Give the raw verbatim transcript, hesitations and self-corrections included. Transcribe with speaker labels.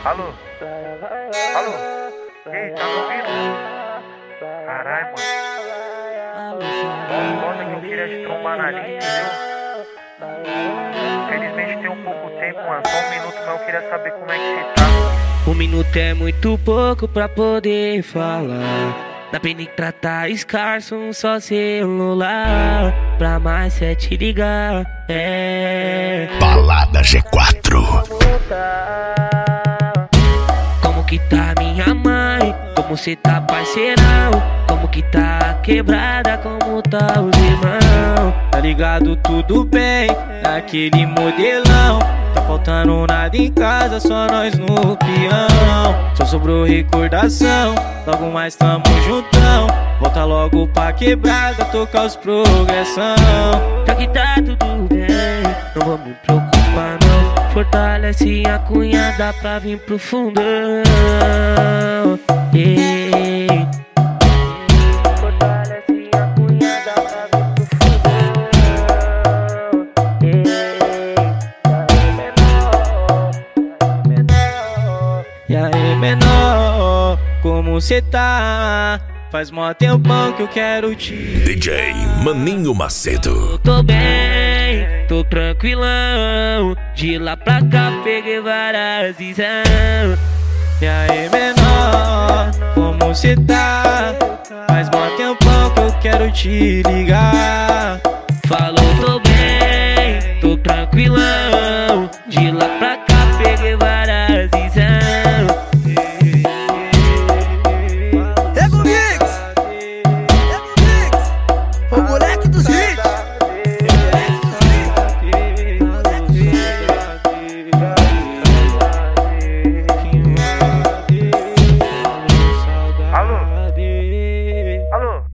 Speaker 1: Alô? Alô? E aí, tá me ouvindo? Caralho, mano. Só conta que eu queria te trombar na linha, entendeu? Infelizmente tem um pouco tempo, mano. Só um minuto, mas eu queria saber como é que você tá.
Speaker 2: Um minuto é muito pouco pra poder falar. Dá pra nem tratar escasso um só celular. Pra mais cê te ligar, é.
Speaker 3: Balada G quatro.
Speaker 2: Como que tá minha mãe? Como cê tá, parceirão? Como que tá a quebrada? Como tá os irmãos? Tá ligado, tudo bem? Naquele modelão. Tá faltando nada em casa, só nós no peão. Só sobrou recordação, logo mais tamo juntão. Volta logo pra quebrada, tocar os progressão. Já que tá tudo bem, não vou me preocupar não. Fortalece a cunhada pra vir pro fundão. Ei. Fortalece a cunhada pra vir pro fundão. Ei. E aí, menor, como cê tá? Faz mó tempão que eu quero te...
Speaker 3: D J Maninho Macedo.
Speaker 2: Tô bem, tô tranquilão. De lá pra cá peguei várias visão.
Speaker 4: E aí, menor, como cê tá? Faz mó tempão que eu quero te ligar.
Speaker 2: Falou, tô bem, tô tranquilão. De lá pra cá peguei várias visão.
Speaker 5: O moleque dos hits.
Speaker 1: Alô? Alô?